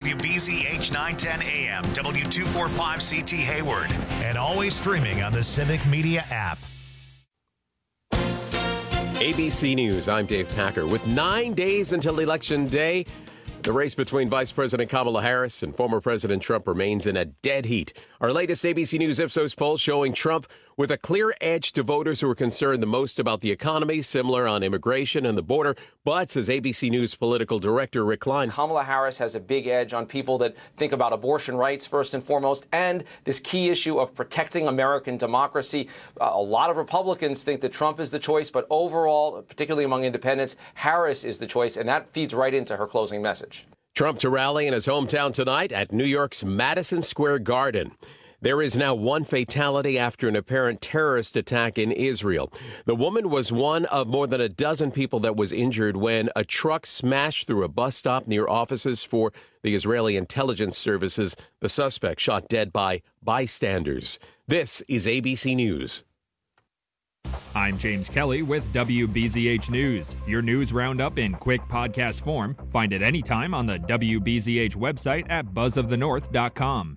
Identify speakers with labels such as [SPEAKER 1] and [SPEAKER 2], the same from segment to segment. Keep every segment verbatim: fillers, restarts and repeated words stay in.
[SPEAKER 1] W B Z H nine ten A M, W two forty-five C T Hayward, and always streaming on the Civic Media app.
[SPEAKER 2] A B C News, I'm Dave Packer. With nine days until Election Day, the race between Vice President Kamala Harris and former President Trump remains in a dead heat. Our latest A B C News Ipsos poll showing Trump with a clear edge to voters who are concerned the most about the economy, similar on immigration and the border. But, says A B C News political director Rick Klein,
[SPEAKER 3] Kamala Harris has a big edge on people that think about abortion rights first and foremost, and this key issue of protecting American democracy. Uh, a lot of Republicans think that Trump is the choice, but overall, particularly among independents, Harris is the choice, and that feeds right into her closing message.
[SPEAKER 2] Trump to rally in his hometown tonight at New York's Madison Square Garden. There is now one fatality after an apparent terrorist attack in Israel. The woman was one of more than a dozen people that was injured when a truck smashed through a bus stop near offices for the Israeli intelligence services. The suspect shot dead by bystanders. This is A B C News.
[SPEAKER 4] I'm James Kelly with W B Z H News. Your news roundup in quick podcast form. Find it anytime on the W B Z H website at buzz of the north dot com.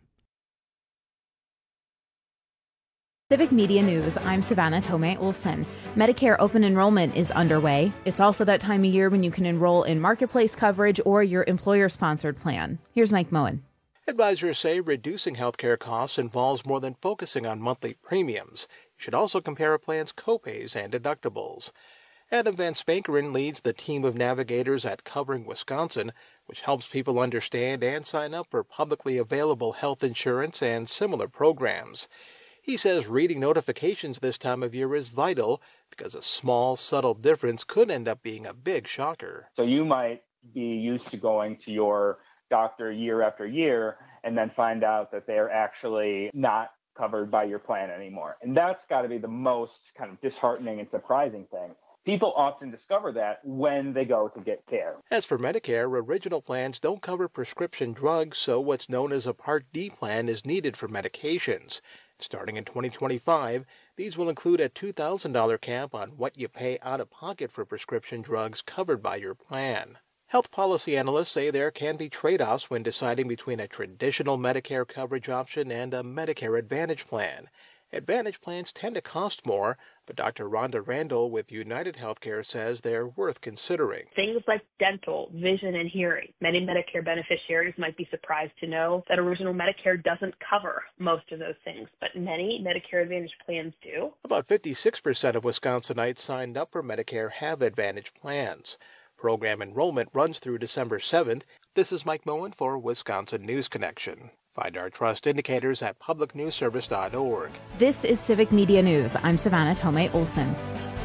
[SPEAKER 5] Civic Media News, I'm Savannah Tomei Olson. Medicare open enrollment is underway. It's also that time of year when you can enroll in marketplace coverage or your employer-sponsored plan. Here's Mike Moen.
[SPEAKER 6] Advisors say reducing healthcare costs involves more than focusing on monthly premiums. You should also compare a plan's copays and deductibles. Adam Van Spankeren leads the team of navigators at Covering Wisconsin, which helps people understand and sign up for publicly available health insurance and similar programs. He says reading notifications this time of year is vital because a small, subtle difference could end up being a big shocker.
[SPEAKER 7] So you might be used to going to your doctor year after year and then find out that they're actually not covered by your plan anymore. And that's got to be the most kind of disheartening and surprising thing. People often discover that when they go to get care.
[SPEAKER 6] As for Medicare, original plans don't cover prescription drugs, so what's known as a Part D plan is needed for medications. Starting in twenty twenty-five, these will include a two thousand dollars cap on what you pay out of pocket for prescription drugs covered by your plan. Health policy analysts say there can be trade-offs when deciding between a traditional Medicare coverage option and a Medicare Advantage plan. Advantage plans tend to cost more, but Doctor Rhonda Randall with United Healthcare says they're worth considering.
[SPEAKER 8] Things like dental, vision, and hearing. Many Medicare beneficiaries might be surprised to know that original Medicare doesn't cover most of those things, but many Medicare Advantage plans do.
[SPEAKER 6] About fifty-six percent of Wisconsinites signed up for Medicare have Advantage plans. Program enrollment runs through December seventh. This is Mike Moen for Wisconsin News Connection. Find our trust indicators at public news service dot org.
[SPEAKER 5] This is Civic Media News. I'm Savannah Tomei Olson.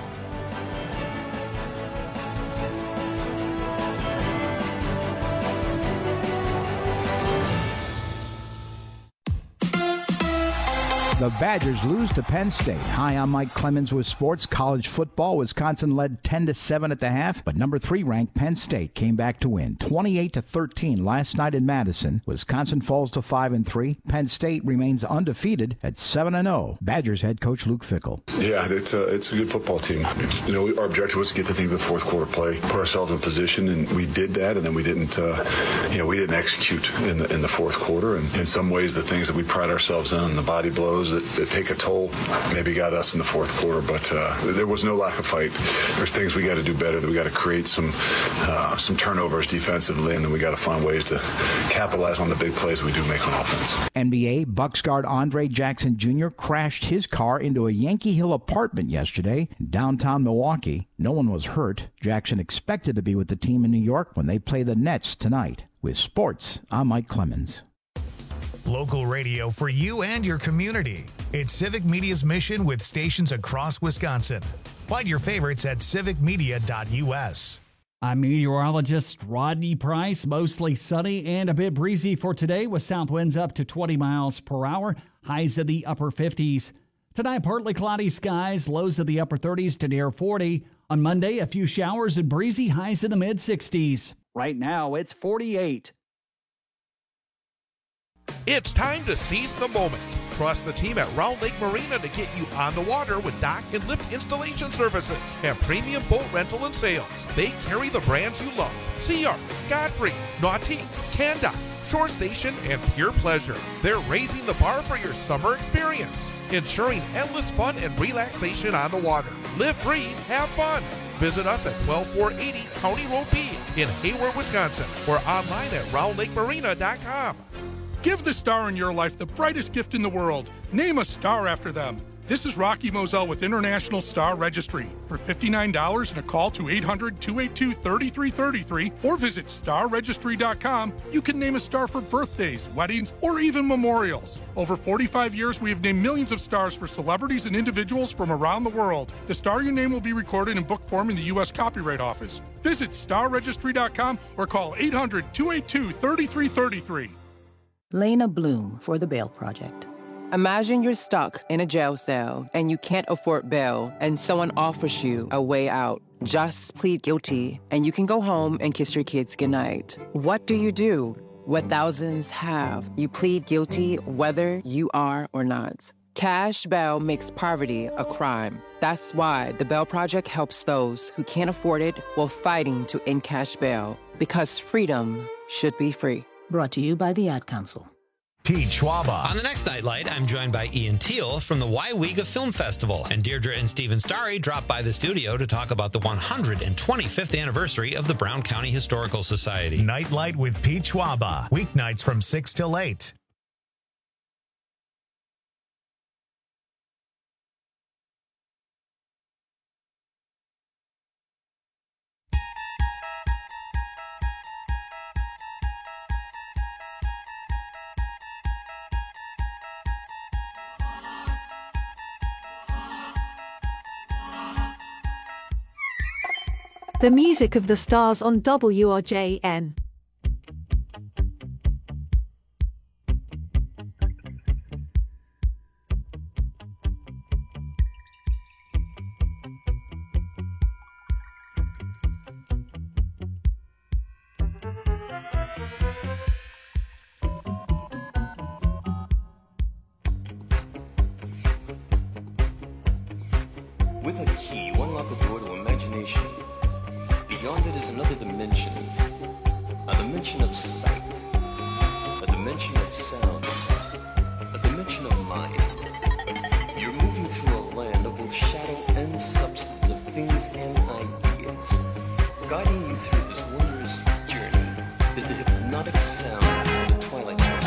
[SPEAKER 9] The Badgers lose to Penn State. Hi, I'm Mike Clemens with sports. College football, Wisconsin led ten to seven at the half, but number three ranked Penn State came back to win twenty-eight to thirteen last night in Madison. Wisconsin falls to five and three. Penn State remains undefeated at seven and oh. Badgers head coach Luke Fickell.
[SPEAKER 10] Yeah, it's a, it's a good football team. You know, our objective was to get the thing to the fourth quarter play, put ourselves in position, and we did that, and then we didn't, uh, you know, we didn't execute in the in the fourth quarter. And in some ways, the things that we pride ourselves on, the body blows that, that take a toll, maybe got us in the fourth quarter, but uh, there was no lack of fight. There's things we got to do better. That we got to create some uh, some turnovers defensively, and then we got to find ways to capitalize on the big plays we do make on offense.
[SPEAKER 9] N B A Bucks guard Andre Jackson Junior crashed his car into a Yankee Hill apartment yesterday in downtown Milwaukee. No one was hurt. Jackson expected to be with the team in New York when they play the Nets tonight. With sports, I'm Mike Clemens.
[SPEAKER 1] Local radio for you and your community. It's Civic Media's mission with stations across Wisconsin. Find your favorites at civic media dot u s.
[SPEAKER 11] I'm meteorologist Rodney Price. Mostly sunny and a bit breezy for today with south winds up to twenty miles per hour, highs in the upper fifties. Tonight, partly cloudy skies, lows in the upper thirties to near forty. On Monday, a few showers and breezy, highs in the mid sixties. Right now, it's forty-eight.
[SPEAKER 12] It's time to seize the moment. Trust the team at Round Lake Marina to get you on the water with dock and lift installation services and premium boat rental and sales. They carry the brands you love: Sea Ark, Godfrey, Nautique, Canda, shore station, and pier pleasure. They're raising the bar for your summer experience, ensuring endless fun and relaxation on the water. Live free, have fun. Visit us at twelve four eighty County Road B in Hayward, Wisconsin, or online at round lake marina dot com.
[SPEAKER 13] Give the star in your life the brightest gift in the world. Name a star after them. This is Rocky Moselle with International Star Registry. For fifty-nine dollars and a call to eight hundred, two eight two, three three three three or visit star registry dot com, you can name a star for birthdays, weddings, or even memorials. Over forty-five years, we have named millions of stars for celebrities and individuals from around the world. The star you name will be recorded in book form in the U S Copyright Office. Visit star registry dot com or call eight hundred, two eight two, three three three three.
[SPEAKER 14] Lena Bloom for the Bail Project. Imagine you're stuck in a jail cell and you can't afford bail and someone offers you a way out. Just plead guilty and you can go home and kiss your kids goodnight. What do you do? What thousands have. You plead guilty whether you are or not. Cash bail makes poverty a crime. That's why the Bail Project helps those who can't afford it while fighting to end cash bail. Because freedom should be free.
[SPEAKER 15] Brought to you by the Ad Council.
[SPEAKER 1] Pete Schwaba.
[SPEAKER 16] On the next Nightlight, I'm joined by Ian Teal from the Waiwiga Film Festival. And Deirdre and Stephen Starry dropped by the studio to talk about the one hundred twenty-fifth anniversary of the Brown County Historical Society.
[SPEAKER 1] Nightlight with Pete Schwaba. Weeknights from six till eight.
[SPEAKER 17] The music of the stars on W R J N.
[SPEAKER 18] With a key, you unlock a door to imagination. Beyond it is another dimension, a dimension of sight, a dimension of sound, a dimension of mind. You're moving through a land of both shadow and substance, of things and ideas. Guiding you through this wondrous journey is the hypnotic sound of the Twilight Zone.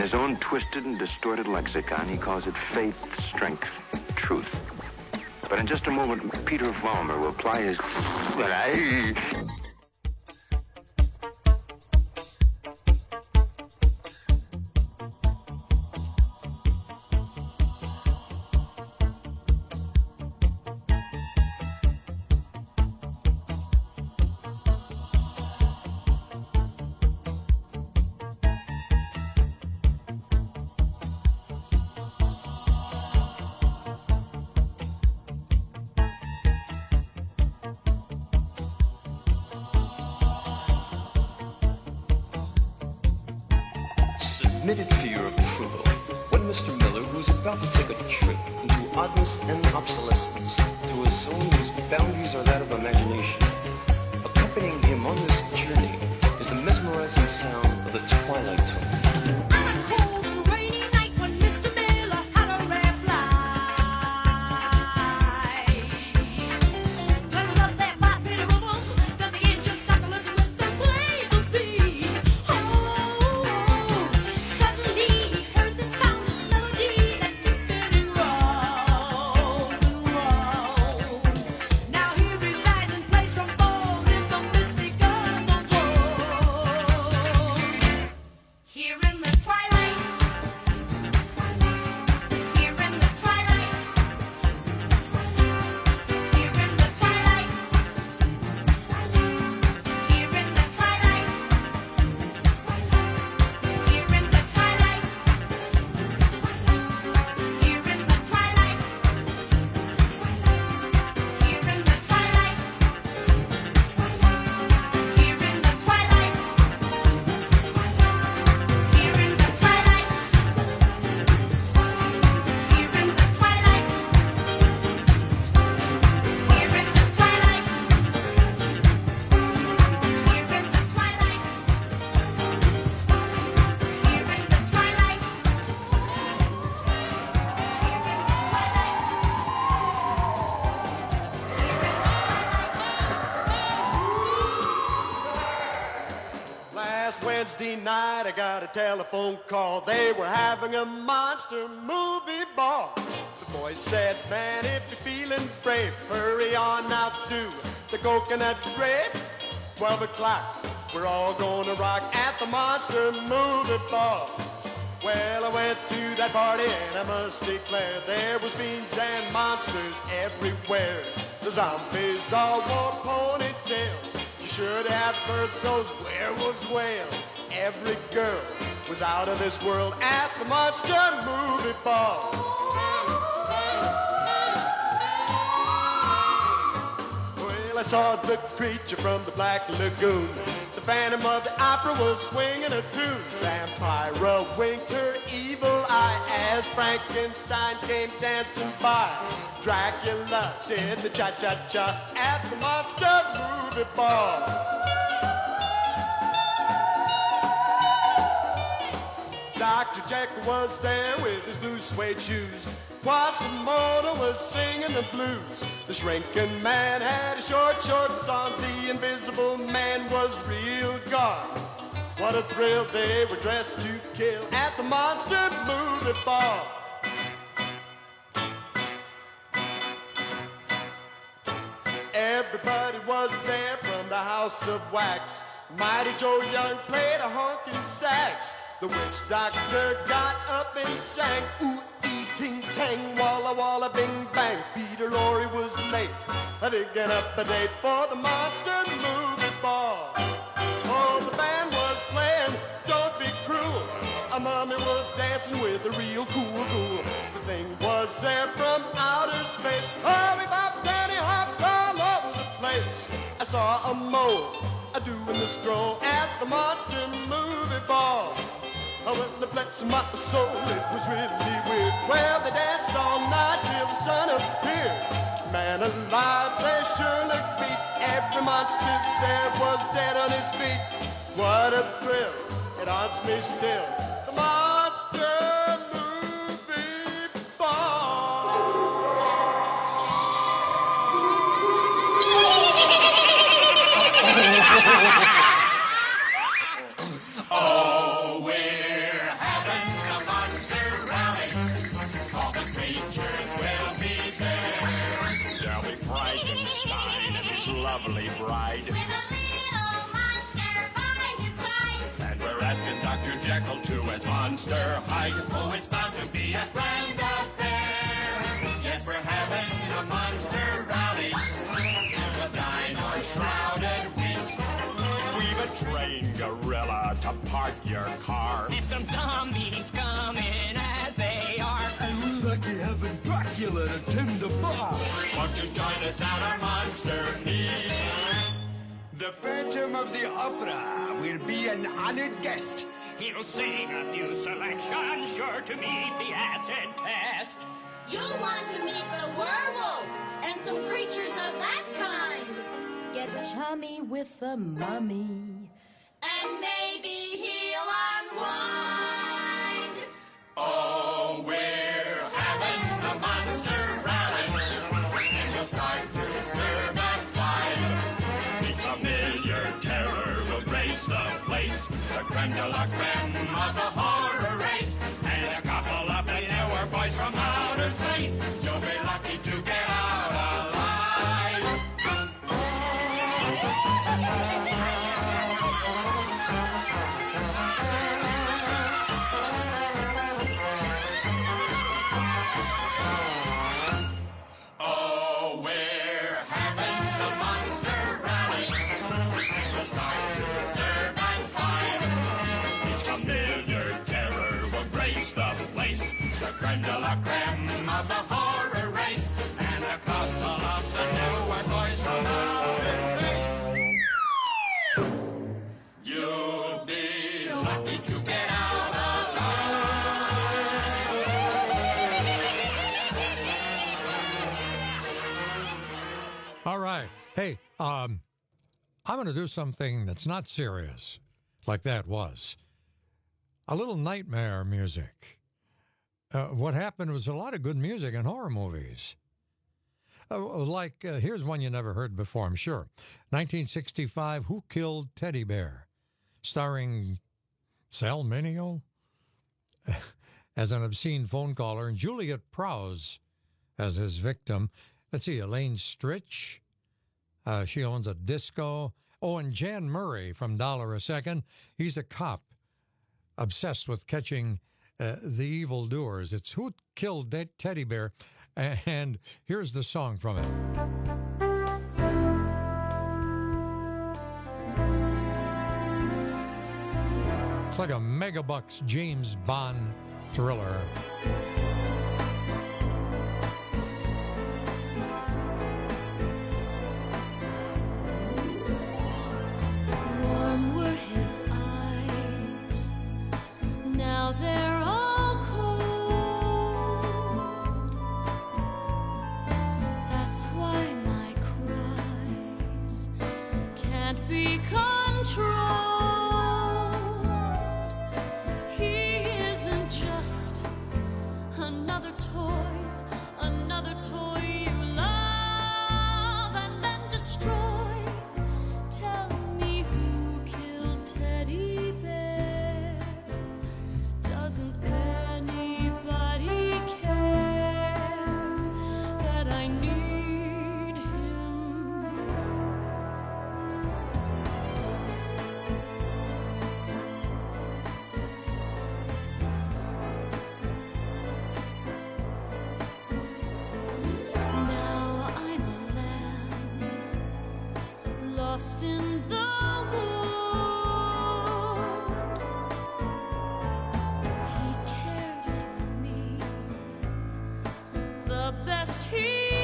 [SPEAKER 19] his own twisted and distorted lexicon, he calls it faith, strength, truth. But in just a moment, Peter Vollmer will apply his...
[SPEAKER 18] Submitted for your approval when Mister Miller, who's about to take a trip into oddness and obsolescence through a zone whose boundaries are that of imagination. Accompanying him on this journey is the mesmerizing sound of the twilight tone.
[SPEAKER 20] Wednesday night, I got a telephone call. They were having a monster movie ball. The boys said, man, if you're feeling brave, hurry on out to the Coconut Grove. Twelve o'clock, we're all gonna rock at the monster movie ball. Well, I went to that party and I must declare there was fiends and monsters everywhere. The zombies all wore ponytails. You should have heard those werewolves wail. Every girl was out of this world at the monster movie ball. Well, I saw the creature from the Black Lagoon. The Phantom of the Opera was swinging a tune. Vampira winked her evil eye as Frankenstein came dancing by. Dracula did the cha-cha-cha at the monster movie ball. Doctor Jekyll was there with his blue suede shoes. Quasimodo was singing the blues. The shrinking man had his short shorts on. The invisible man was real gone. What a thrill, they were dressed to kill at the monster movie ball. Everybody was there from the House of Wax. Mighty Joe Young played a honky sax. The witch doctor got up and sang, ooh, ee, ting, tang, walla, walla, bing, bang. Peter Lorre was late, digging up a date for the monster movie ball. Oh, the band was playing, Don't Be Cruel. A mummy was dancing with a real cool ghoul. The thing was there from outer space. Hurry, bop, danny, hop, all over the place. I saw a mole a-doing the stroll at the monster movie ball. Oh, well, the flex of my soul, it was really weird. Well, they danced all night till the sun appeared. Man alive, they sure looked beat. Every monster there was dead on his feet. What a thrill, it haunts me still. The monster movie ball.
[SPEAKER 21] Oh, we're having lovely bride.
[SPEAKER 22] With a little monster by his side.
[SPEAKER 21] And we're asking Doctor Jekyll to as Monster Hyde. Oh, it's bound to be a grand affair. Yes, we're having a monster rally. The dino shrouded wheat. We've a trained gorilla to park your car.
[SPEAKER 22] And some zombies coming as they are.
[SPEAKER 21] And we're lucky having Dracula to tend the bar. Won't you join us at our monster meet? The Phantom of the Opera will be an honored guest.
[SPEAKER 22] He'll sing a few selections, sure to meet the acid test. You'll want to meet the werewolf and some creatures of that kind.
[SPEAKER 23] Get chummy with the mummy.
[SPEAKER 22] And maybe he'll unwind.
[SPEAKER 21] Oh, we're having a monster rally. And we'll start to serve at five. The familiar terror will grace the place. The creme de la creme of the horror race. And a couple of the newer boys from outer space. You'll be lucky to get out alive. Oh, we're having a monster rally. We'll start to serve at five. The familiar terror will grace the place. The creme de la creme of the horror race. And a couple of the newer boys from outer space. You'll be lucky to get out
[SPEAKER 24] All right. Hey, um, I'm going to do something that's not serious, like that was. A little nightmare music. Uh, what happened was a lot of good music in horror movies. Uh, like, uh, here's one you never heard before, I'm sure. nineteen sixty-five, Who Killed Teddy Bear? Starring Sal Mineo as an obscene phone caller and Juliet Prowse as his victim. Let's see, Elaine Stritch. Uh, she owns a disco. Oh, and Jan Murray from Dollar a Second. He's a cop obsessed with catching uh, the evildoers. It's Who Killed That Teddy Bear? And here's the song from it. It's like a megabucks James Bond thriller.
[SPEAKER 23] Warm were his eyes, now they're all cold. That's why my cries can't be controlled. He isn't just another toy, another toy you love and then destroy. Tell me who killed Teddy Bear? Doesn't anybody care that I need him? Now I'm a lamb lost in the wood. He cared for me the best he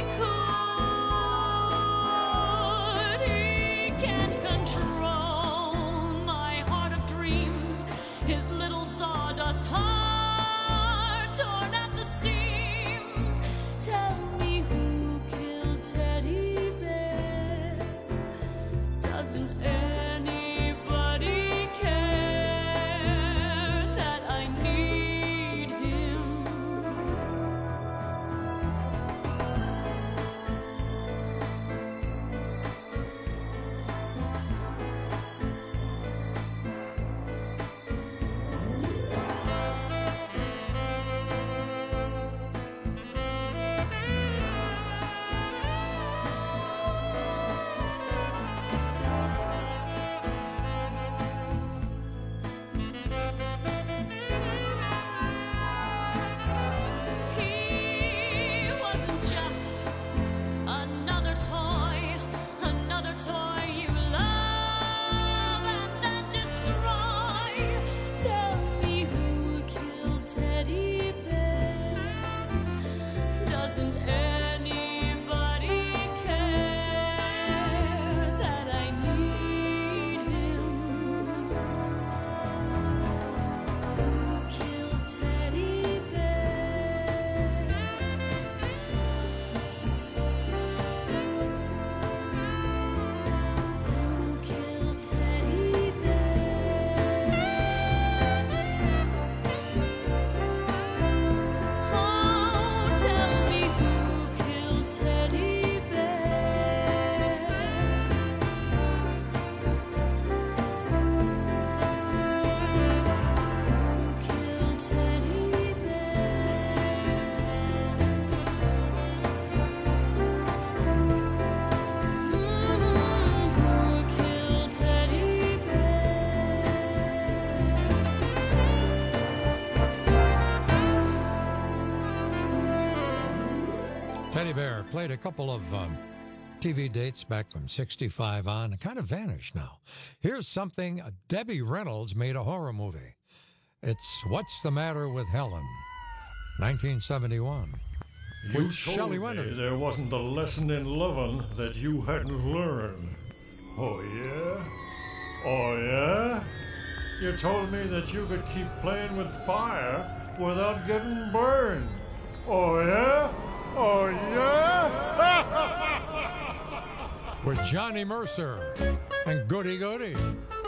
[SPEAKER 23] could. He can't control my heart of dreams, his little sawdust heart torn at the seams. Tell me who killed Teddy Bear? Doesn't anybody care that I need him? teddy bear? Who killed teddy bear? Mm, who killed teddy bear?
[SPEAKER 24] Teddy Bear played a couple of um, T V dates back from sixty-five on and kind of vanished now. Here's something uh, Debbie Reynolds made a horror movie. It's What's the Matter with Helen, nineteen seventy-one.
[SPEAKER 2] You
[SPEAKER 24] With Shelley
[SPEAKER 2] told me
[SPEAKER 24] Winters.
[SPEAKER 2] there wasn't a lesson in loving that you hadn't learned. Oh, yeah? Oh, yeah? You told me that you could keep playing with fire without getting burned. Oh, yeah? Oh, yeah?
[SPEAKER 24] With Johnny Mercer and Goody Goody.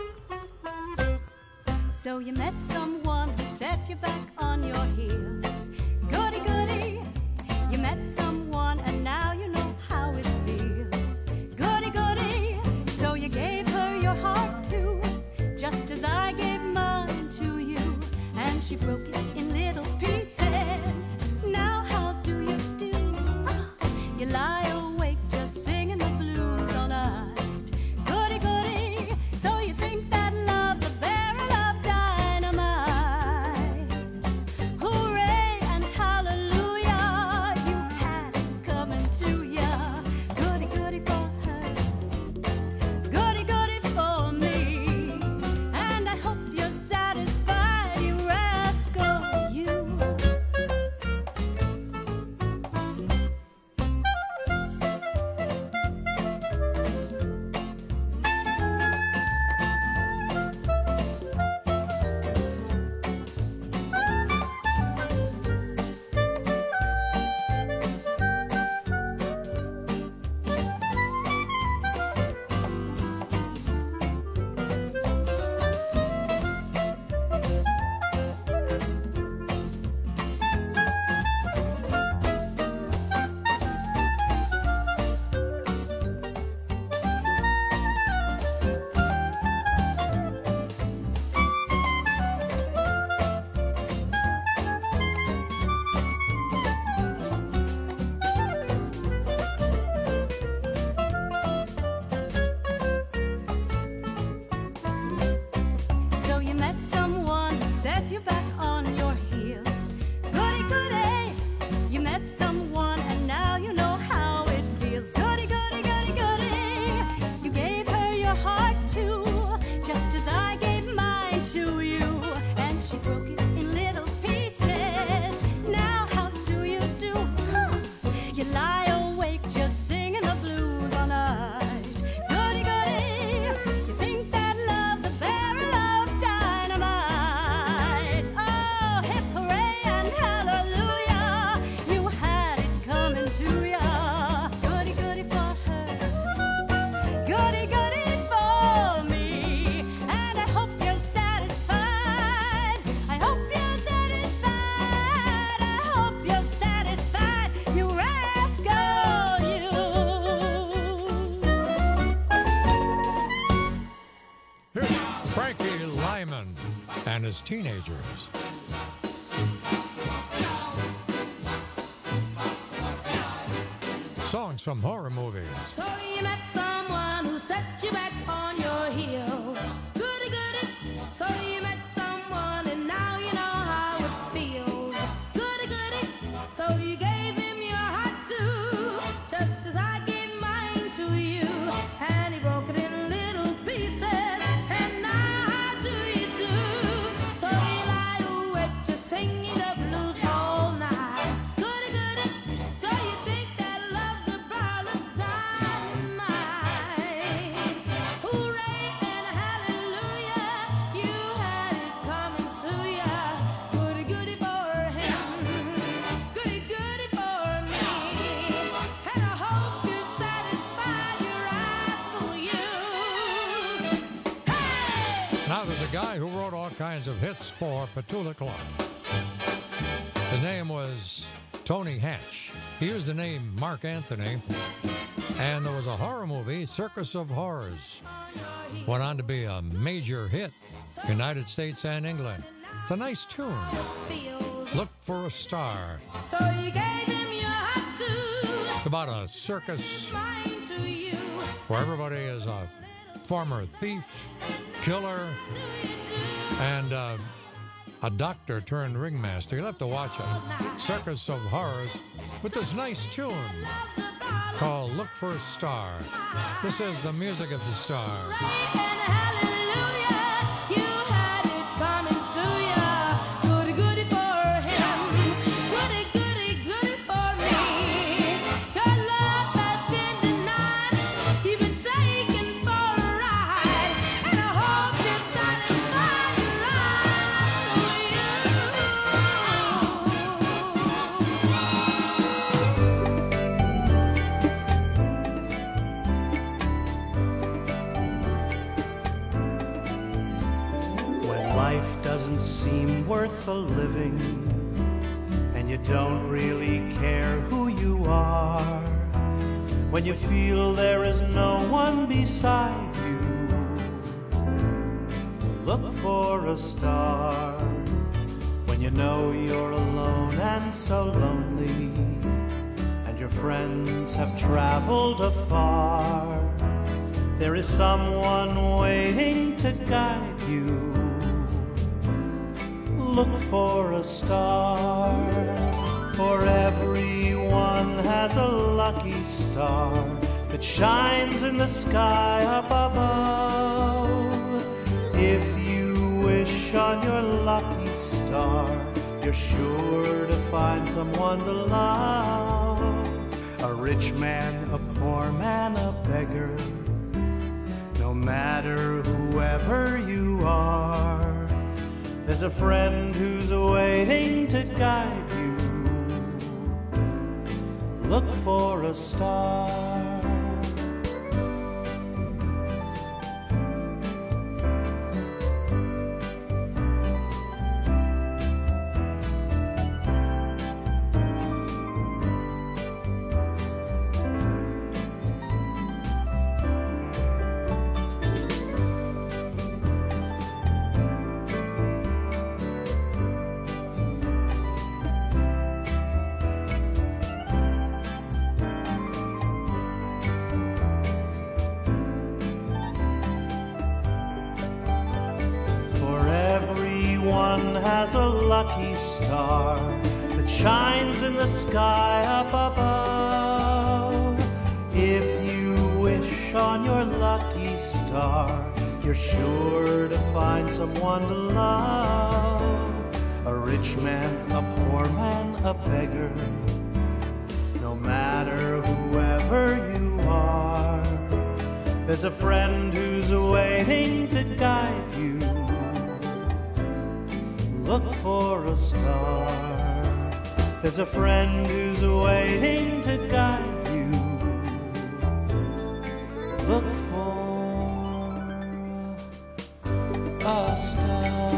[SPEAKER 23] So you met someone who set you back on your heels. Goody, goody. You met someone and now you know how it feels. Goody, goody. So you gave her your heart too, just as I gave mine to you. And she broke it in little pieces. Now how do you do? You lie awake just singing the blues all night. Goody, goody. So you think that love's a barrel of dynamite. Hooray and hallelujah, you had it coming to ya. Goody, goody for her, goody, goody for me. And I hope you're satisfied, you rascal, you. So you met someone who set you back on your heels. Goody, goody. You met someone and now you know how it feels. Goody, goody, goody, goody. You gave her your heart too, just as I gave mine to you. And she broke it in little pieces. Now how do you do? Huh. You lie awake just singing the blues all night. Goody, goody. You think that love's a barrel of dynamite. Oh, hip hooray and hallelujah, you had it coming to ya. Goody, goody for her, goody, goody for me. And I hope you're satisfied. I hope you're satisfied. I hope you're satisfied, you rascal, you.
[SPEAKER 24] Here's Frankie Lyman and his teenagers. Songs from horror movies.
[SPEAKER 22] So you met someone who set you back on your heels. Goody, goody. So you met someone and now you know how it feels. Goody, goody. So you gave him your heart too, just as I gave mine to you. And he broke it in little pieces. And now how do you do? So you lie awake just singing the blues all night. Goody, goody. So you think that love's a barrel of dynamite. Hooray and hallelujah, you had it coming to ya. Goody, goody for him, goody, goody for me. And I hope you're satisfied, you rascal, you.
[SPEAKER 24] Now there's a guy who wrote all kinds of hits for Petula Clark. The name was Tony Hatch. He used the name Mark Anthony, and there was a horror movie, Circus of Horrors. Went on to be a major hit, United States and England. It's a nice tune. Look for a Star.
[SPEAKER 22] So you gave him your heart to.
[SPEAKER 24] It's about a circus where everybody is a former thief, killer, and uh, a doctor turned ringmaster. You'll have to watch it. Circus of Horrors with this nice tune called Look for a Star. This is the music of the star.
[SPEAKER 3] Seem worth the living, and you don't really care who you are. When you feel there is no one beside you, look for a star. When you know you're alone and so lonely, and your friends have traveled afar, there is someone waiting to guide you. Look for a star, for everyone has a lucky star that shines in the sky up above. If you wish on your lucky star, you're sure to find someone to love. A rich man, a poor man, a beggar, no matter whoever you are, there's a friend who's waiting to guide you. Look for a star. Has a lucky star that shines in the sky up above. If you wish on your lucky star, you're sure to find someone to love. A rich man, a poor man, a beggar, no matter whoever you are, there's a friend who's waiting to guide you. Look for a star. There's a friend who's waiting to guide you. Look for a star.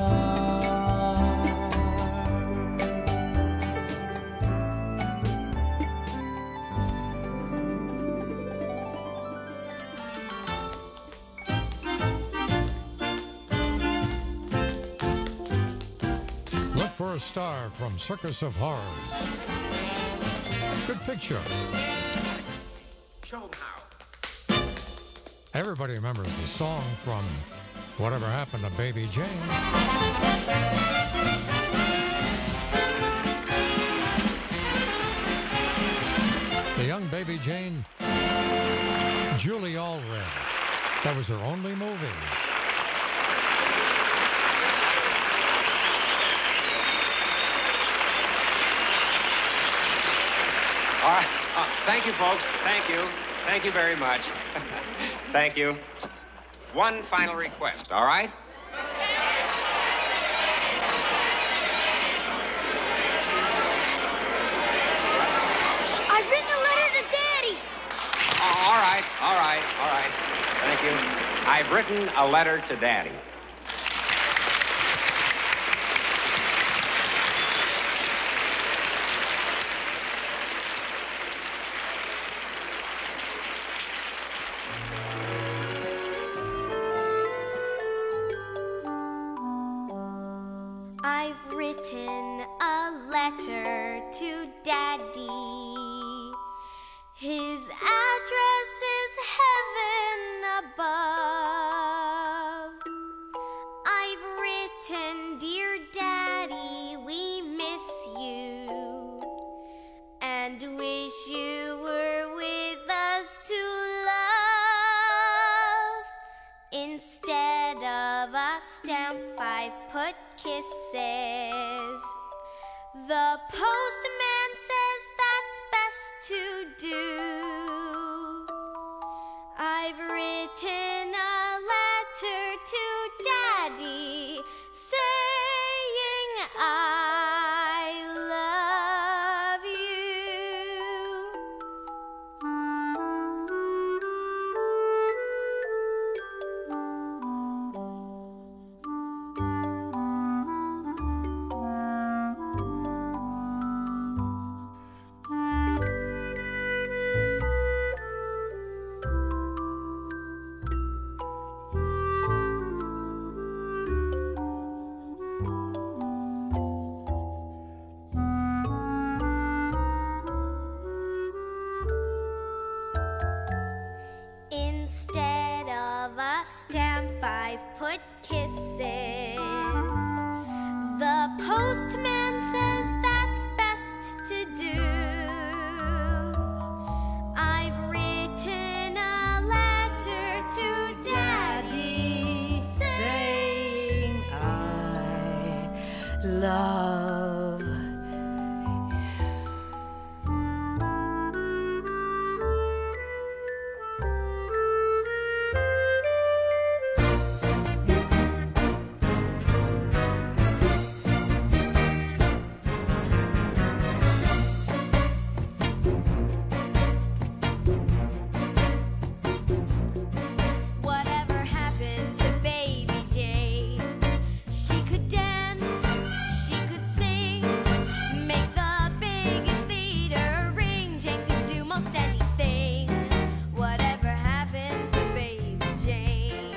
[SPEAKER 24] For a Star from Circus of Horrors. Good picture.
[SPEAKER 4] Show 'em how.
[SPEAKER 24] Everybody remembers the song from Whatever Happened to Baby Jane. The young Baby Jane, Julie Allred. That was her only movie.
[SPEAKER 4] All right. Uh, thank you, folks. Thank you. Thank you very much. Thank you. One final request, all right?
[SPEAKER 7] I've written a letter to Daddy.
[SPEAKER 4] Oh, all right, all right, all right. Thank you. I've written a letter to Daddy.
[SPEAKER 5] written a letter to Daddy. His address is heaven above. I've written, Dear Daddy, we miss you and wish you were with us to love. Instead of a stamp, I've put kisses. The postman says that's best to do. I've written a letter to Daddy saying I love Instead of a stamp, I've put kisses. The postman says that's best to do. I've written a letter to Daddy saying I love. Whatever happened to Baby Jane? She could dance, she could sing, make the biggest theater ring. Jane could do most anything. Whatever happened to Baby Jane?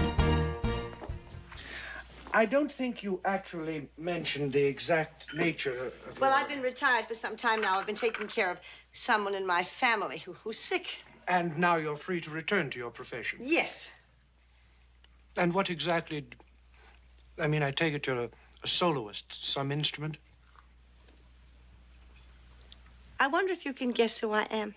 [SPEAKER 6] I don't think you actually mentioned the exact nature of
[SPEAKER 8] Well,
[SPEAKER 6] your...
[SPEAKER 8] I've been retired for some time now. I've been taking care of someone in my family who, who's sick.
[SPEAKER 6] And now you're free to return to your profession.
[SPEAKER 8] Yes.
[SPEAKER 6] And what exactly... d- I mean, I take it you're a, a soloist, some instrument?
[SPEAKER 8] I wonder if you can guess who I am.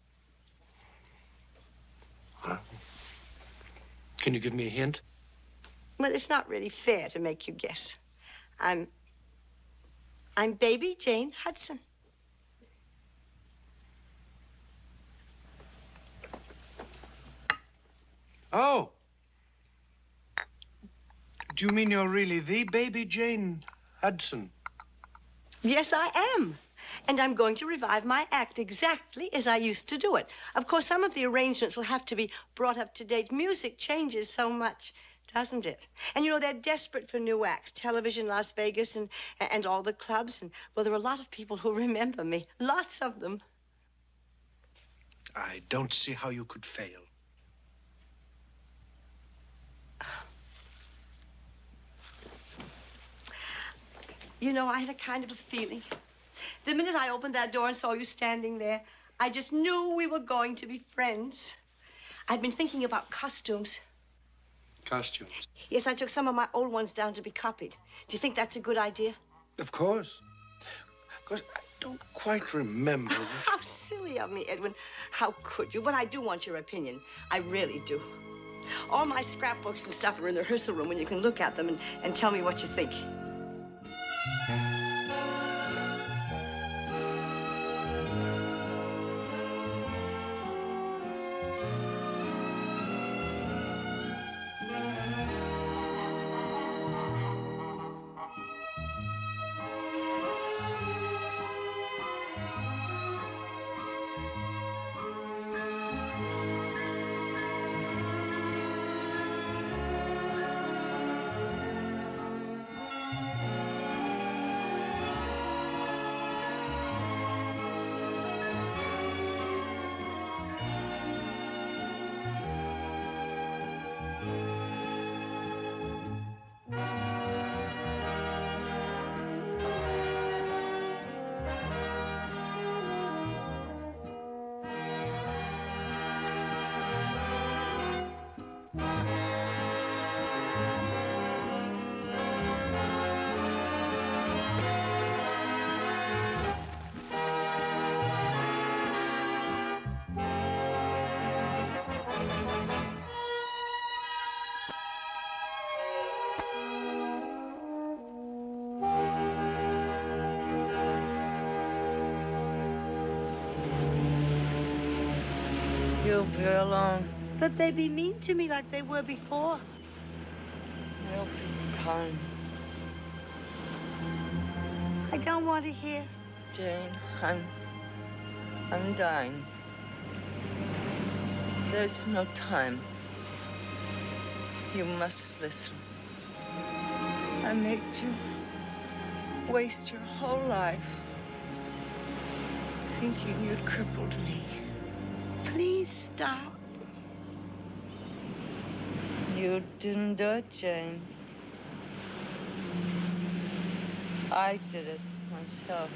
[SPEAKER 6] Huh? Can you give me a hint?
[SPEAKER 8] Well, it's not really fair to make you guess. I'm... I'm Baby Jane Hudson.
[SPEAKER 6] Oh. Do you mean you're really the Baby Jane Hudson?
[SPEAKER 8] Yes, I am. And I'm going to revive my act exactly as I used to do it. Of course, some of the arrangements will have to be brought up to date. Music changes so much, doesn't it? And, you know, they're desperate for new acts. Television, Las Vegas, and, and all the clubs. And, well, there are a lot of people who remember me. Lots of them.
[SPEAKER 6] I don't see how you could fail.
[SPEAKER 8] You know, I had a kind of a feeling. The minute I opened that door and saw you standing there, I just knew we were going to be friends. I'd been thinking about costumes.
[SPEAKER 6] Costumes?
[SPEAKER 8] Yes, I took some of my old ones down to be copied. Do you think that's a good idea?
[SPEAKER 6] Of course. Of course, I don't quite remember.
[SPEAKER 8] How silly of me, Edwin. How could you? But I do want your opinion. I really do. All my scrapbooks and stuff are in the rehearsal room when you can look at them and, and tell me what you think.
[SPEAKER 9] You'll be alone.
[SPEAKER 8] But they be mean to me like they were before.
[SPEAKER 9] They'll be kind.
[SPEAKER 8] I don't want to hear.
[SPEAKER 9] Jane, I'm... I'm dying. There's no time. You must listen. I made you waste your whole life thinking you'd crippled me.
[SPEAKER 8] Please stop.
[SPEAKER 9] You didn't do it, Jane. I did it myself.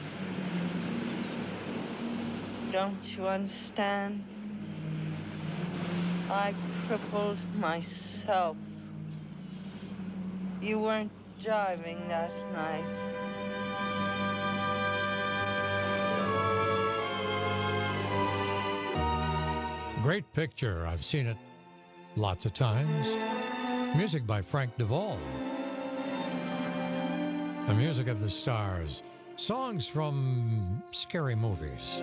[SPEAKER 9] Don't you understand? I crippled myself. You weren't driving that night.
[SPEAKER 24] Great picture. I've seen it lots of times. Music by Frank DeVol. The Music of the Stars. Songs from scary movies.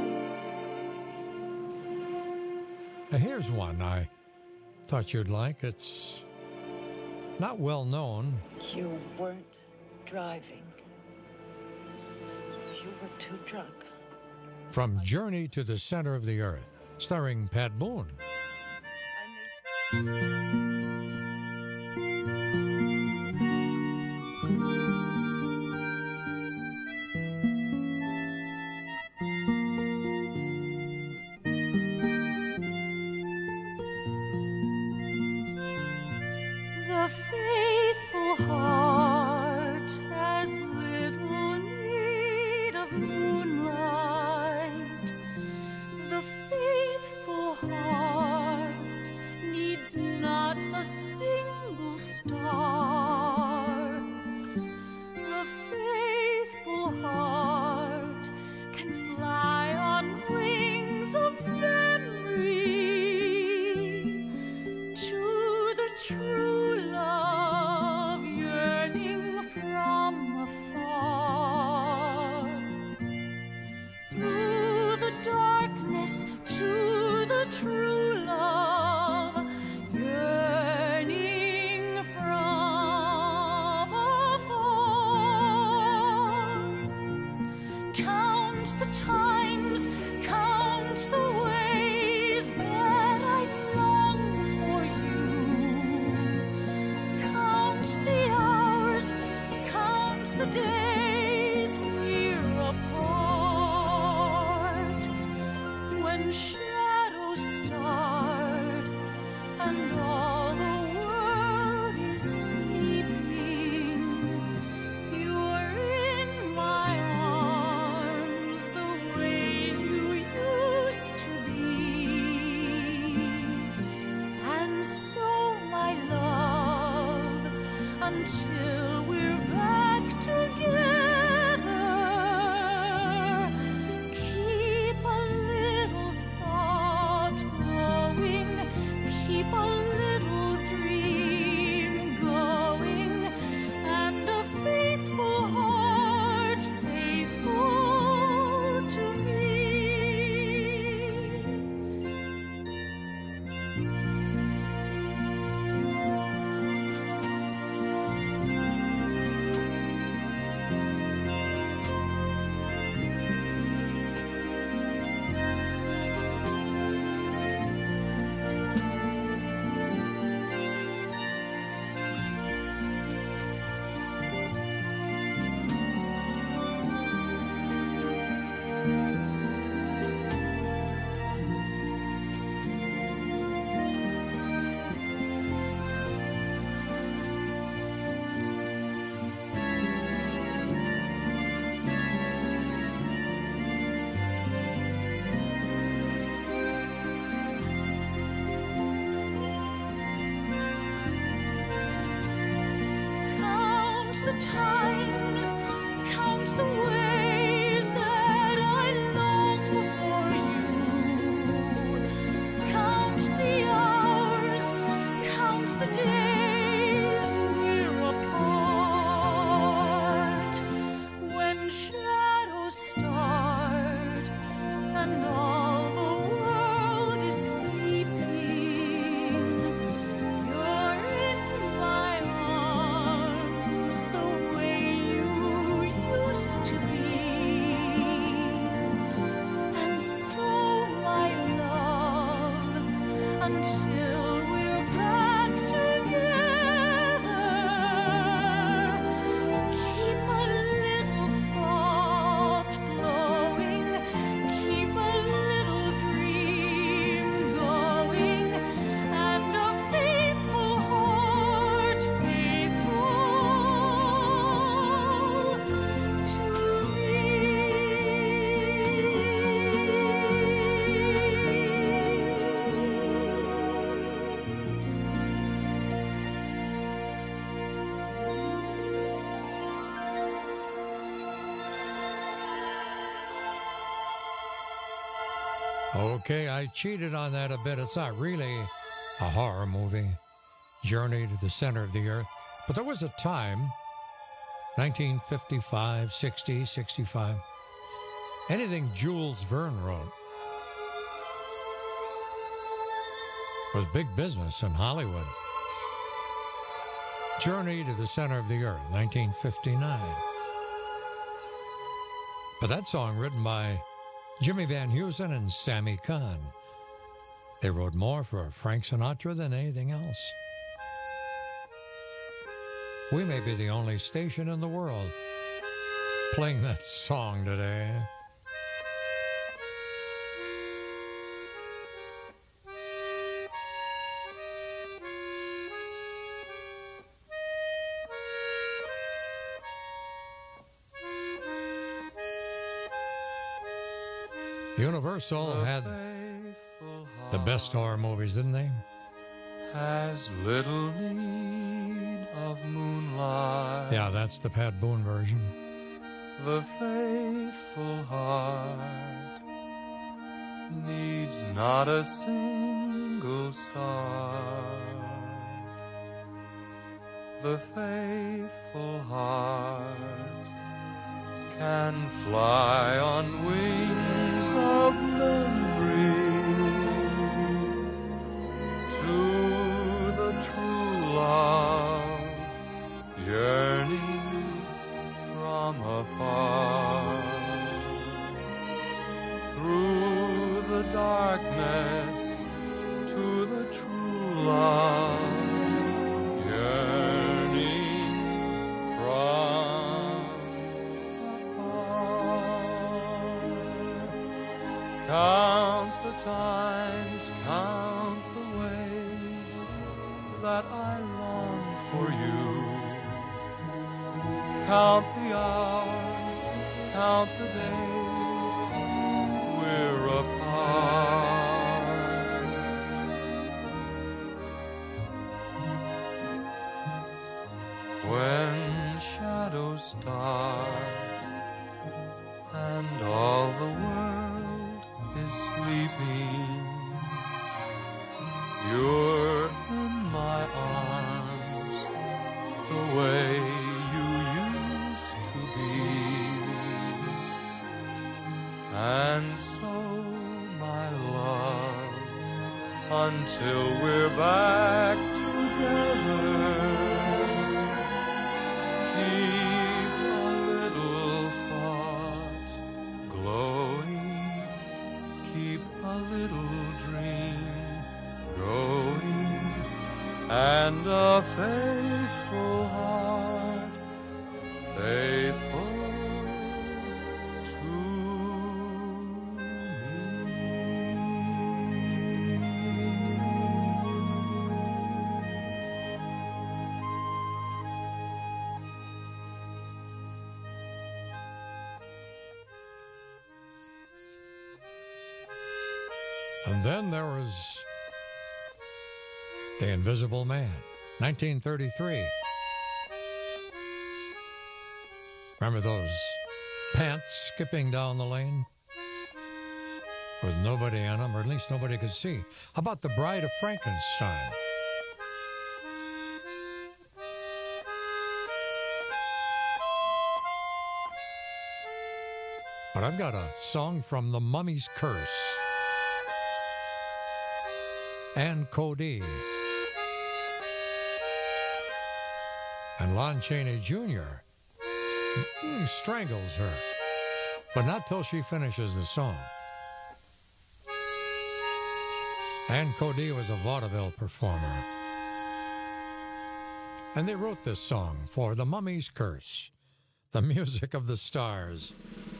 [SPEAKER 24] Now, here's one I thought you'd like. It's not well known.
[SPEAKER 9] You weren't driving. You were too drunk.
[SPEAKER 24] From Journey to the Center of the Earth, starring Pat Boone.
[SPEAKER 23] The faithful heart has little need of moonlight. The faithful heart needs not a until we're back together. Keep a little thought glowing, keep a little dream going, and a faithful heart faithful to me.
[SPEAKER 24] Okay, I cheated on that a bit. It's not really a horror movie, Journey to the Center of the Earth. But there was a time, nineteen fifty-five, sixty, sixty-five, anything Jules Verne wrote was big business in Hollywood. Journey to the Center of the Earth, nineteen fifty-nine. But that song written by Jimmy Van Heusen and Sammy Cahn. They wrote more for Frank Sinatra than anything else. We may be the only station in the world playing that song today. Universal had the best horror movies, didn't they?
[SPEAKER 3] Has little need of moonlight.
[SPEAKER 24] Yeah, that's the Pat Boone version.
[SPEAKER 3] The faithful heart needs not a single star. The faithful heart can fly on wings of memory to the true love yearning from afar. Through the darkness to the true love yearning from count the times, count the ways that I long for you. Count the hours, count the days we're apart. When shadows start and all the world is sleeping, you're in my arms the way you used to be. And so, my love, until we're back together, keep a little thought glowing, keep a little dream going, and a faithful heart, faithful to
[SPEAKER 24] And then there was The Invisible Man, nineteen thirty-three. Remember those pants skipping down the lane with nobody in them, or at least nobody could see? How about The Bride of Frankenstein? But I've got a song from The Mummy's Curse. Ann Cody and Lon Chaney Junior mm, strangles her, but not till she finishes the song. Ann Cody was a vaudeville performer. And they wrote this song for The Mummy's Curse, the music of the stars.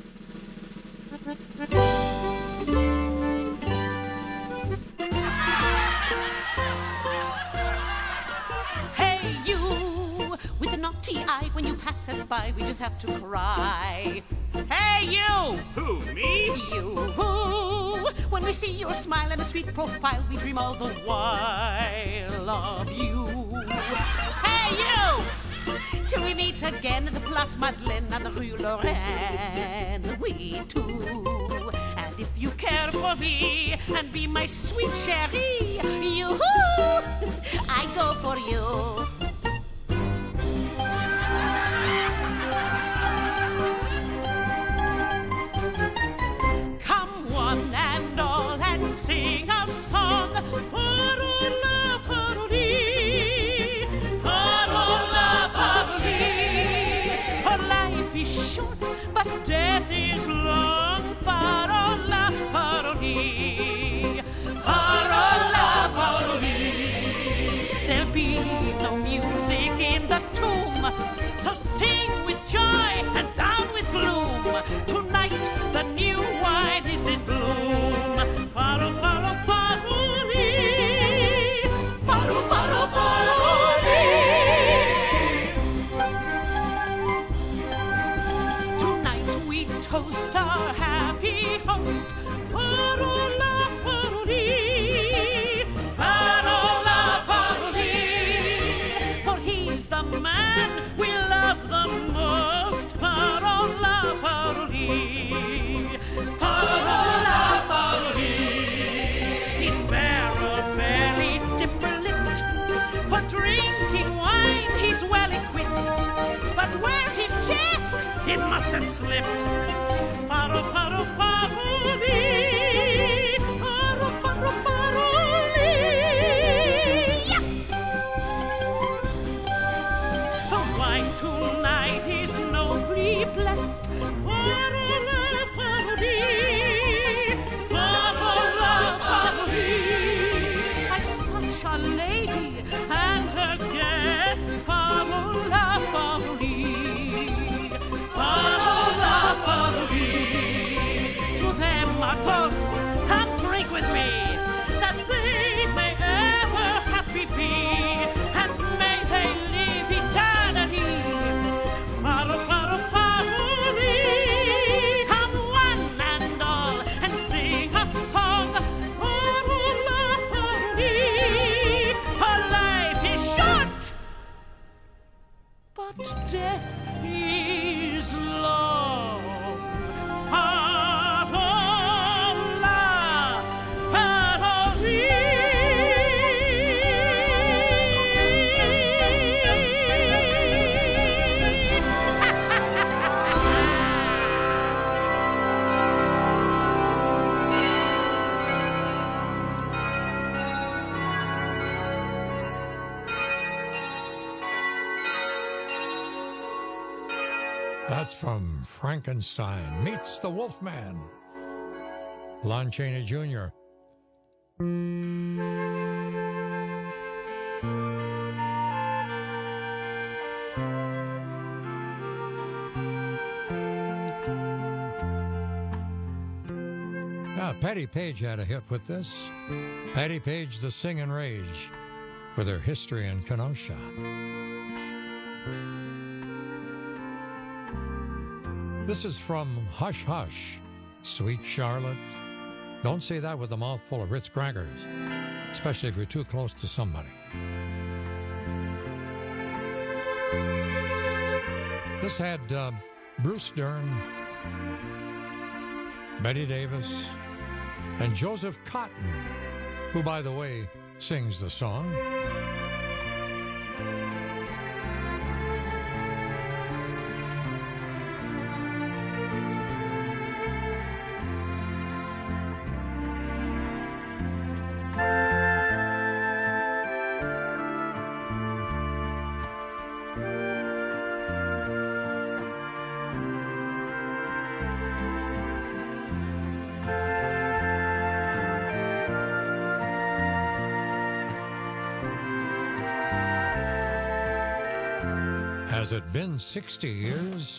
[SPEAKER 10] Hey, you, with a naughty eye, when you pass us by, we just have to cry. Hey, you!
[SPEAKER 11] Who, me?
[SPEAKER 10] You, who? When we see your smile and a sweet profile, we dream all the while of you. Hey, you! Till we meet again at the Place Madeleine and the Rue Lorraine, we two. And if you care for me and be my sweet chérie, you-hoo, I go for you. Come one and all and sing a song for our love, Faroli, for our love, Faroli. For life is short, but death is long. For our love, Faroli, for our love, Faroli. There'll be no music in the tomb, so sing with joy and down with gloom. Tonight the new wine is in bloom. Faro, faro, faroli, faro, faro, faroli. Tonight we toast our happy host. Faro, la, faroli, faro, la, faroli. For he's the man we love the most. Faro, la, faroli, faro, la, faroli. He's barrel-belly, dipper-lipped. For drinking wine he's well equipped. But where's his chest? It must have slipped. Faro, faro, faroli, faro, faro, faroli. Yeah! The wine tonight is nobly blessed. Faro, la, faroli, faro, la, faroli. By such a lady and her guest. Faro, la, faroli, faro, la, faroli. To them a toast, and drink with me, that they may ever happy be, and may they live eternity. Faro, faro, faroli. Come one and all and sing a song. Faro, la, faroli. Her life is short, but death is long. Faro, la, faroli.
[SPEAKER 24] That's from Frankenstein Meets the Wolfman. Lon Chaney Junior Yeah, Patti Page had a hit with this. Patti Page, the Singin' Rage, with her History in Kenosha. This is from Hush Hush, Sweet Charlotte. Don't say that with a mouthful of Ritz crackers, especially if you're too close to somebody. This had uh, Bruce Dern, Betty Davis, and Joseph Cotton, who, by the way, sings the song. Has it been sixty years?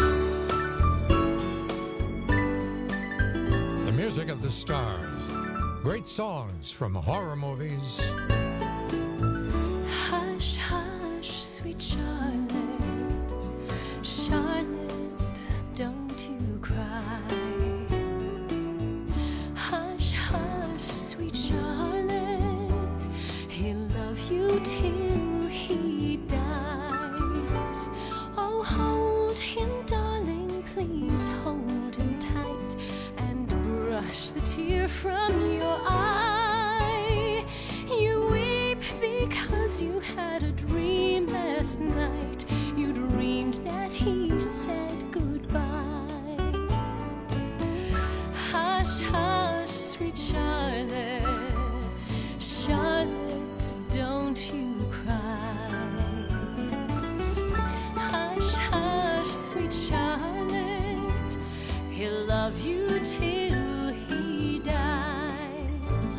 [SPEAKER 24] The music of the stars. Great songs from horror movies.
[SPEAKER 11] Hush, hush, sweet Charlotte. Charlotte, don't you cry. Hush, hush, sweet Charlotte. He'll love you till he dies. Oh, hold him, darling, please hold him tight and brush the tear from your eye. You weep because you had a dream last night. You dreamed that he said goodbye. Hush, hush, sweet Charlotte. Charlotte, don't you cry. Hush, hush, sweet Charlotte. He'll love you till he dies.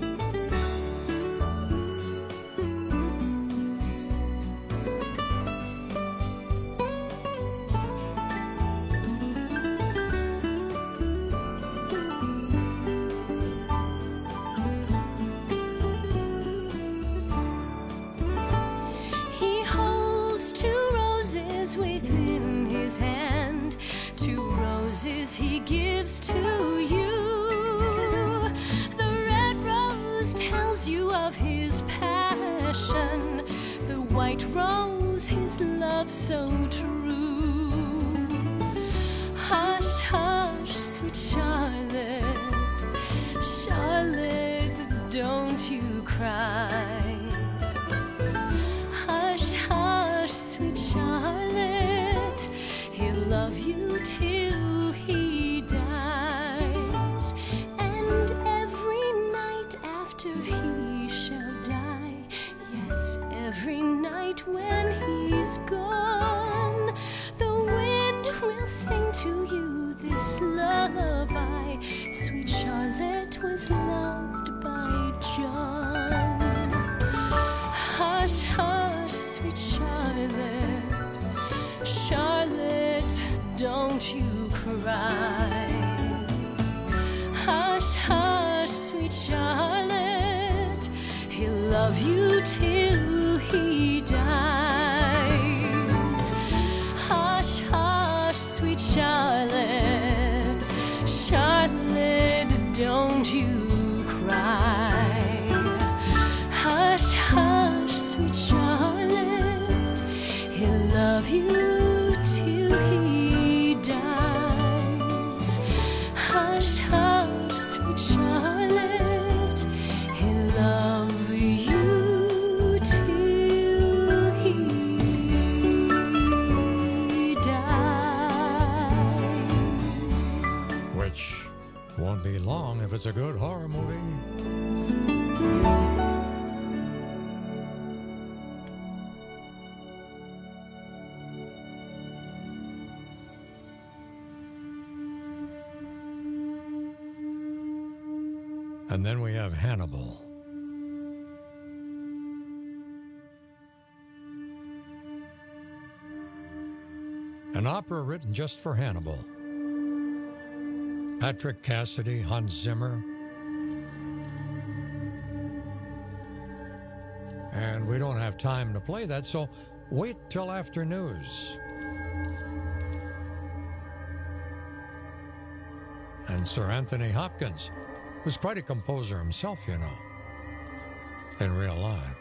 [SPEAKER 11] He holds two roses within his hand, two roses he gives to you. The red rose tells you of his passion, the white rose his love so true. Hush, hush, sweet Charlotte. Charlotte, don't you cry. Hush, hush, sweet Charlotte. He'll love you till he dies. And every night after he shall die, yes, every night when he's gone, the wind will sing to you this lullaby. Sweet Charlotte was loved by John. Hush, hush, sweet Charlotte. Charlotte, don't you cry. Hush, hush, sweet Charlotte. He'll love you till he dies. Hush, hush, sweet Charlotte. Charlotte, don't you cry. Hush, hush, sweet Charlotte. He'll love you till he dies. Hush, hush, sweet Charlotte. He'll love you till he dies.
[SPEAKER 24] Which won't be long if it's a good horror movie. And then we have Hannibal. An opera written just for Hannibal. Patrick Cassidy, Hans Zimmer. And we don't have time to play that, so wait till after news. And Sir Anthony Hopkins was quite a composer himself, you know, in real life.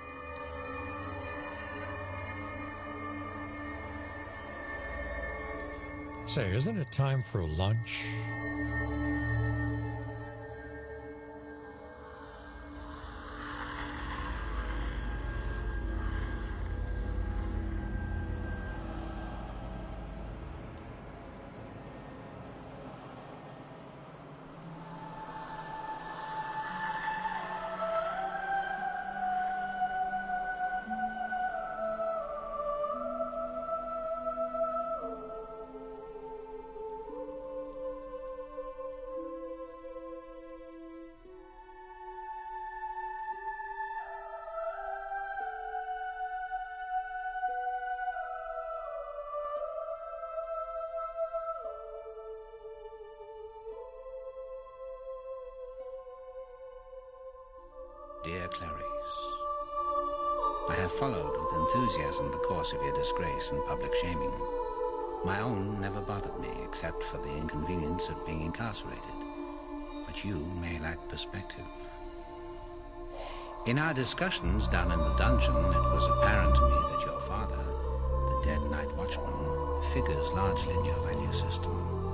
[SPEAKER 24] Say, isn't it time for lunch?
[SPEAKER 12] Dear Clarice, I have followed with enthusiasm the course of your disgrace and public shaming. My own never bothered me, except for the inconvenience of being incarcerated. But you may lack perspective. In our discussions down in the dungeon, it was apparent to me that your father, the dead night watchman, figures largely in your value system.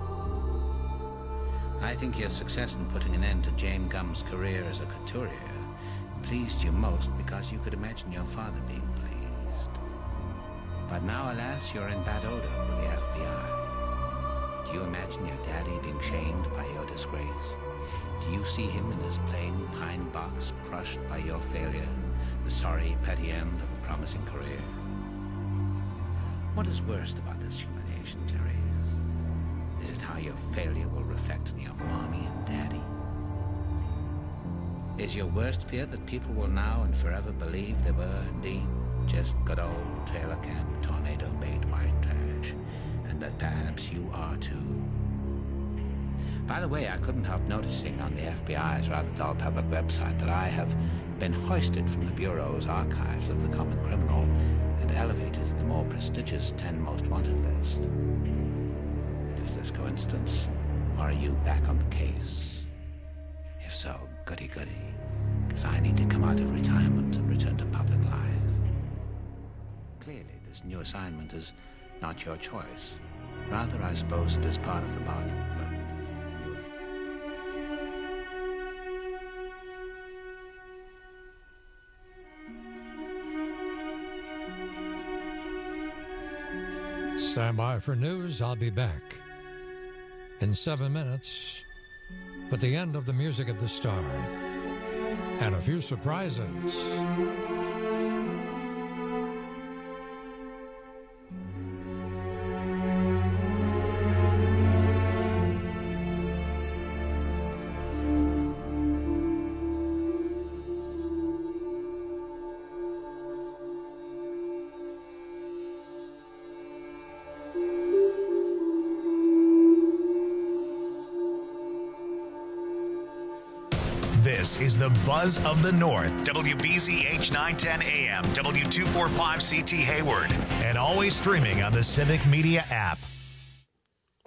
[SPEAKER 12] I think your success in putting an end to James Gumb's career as a couturier pleased you most because you could imagine your father being pleased. But now, alas, you're in bad odor with the F B I. Do you imagine your daddy being shamed by your disgrace? Do you see him in his plain pine box crushed by your failure, the sorry, petty end of a promising career? What is worst about this humiliation, Clarice? Is it how your failure will reflect on your mommy and daddy? Is your worst fear that people will now and forever believe they were indeed just good old trailer camp tornado bait white trash, and that perhaps you are too? By the way, I couldn't help noticing on the F B I's rather dull public website that I have been hoisted from the Bureau's archives of the common criminal and elevated to the more prestigious ten most wanted list. Is this coincidence, or are you back on the case? If so, goody goody, because I need to come out of retirement and return to public life. Clearly, this new assignment is not your choice. Rather, I suppose it is part of the bargain.
[SPEAKER 24] Stand by for news. I'll be back in seven minutes with the end of the Music of the Star and a few surprises.
[SPEAKER 1] This is the Buzz of the North, W B Z H nine ten A M, W two forty-five C T Hayward, and always streaming on the Civic Media app.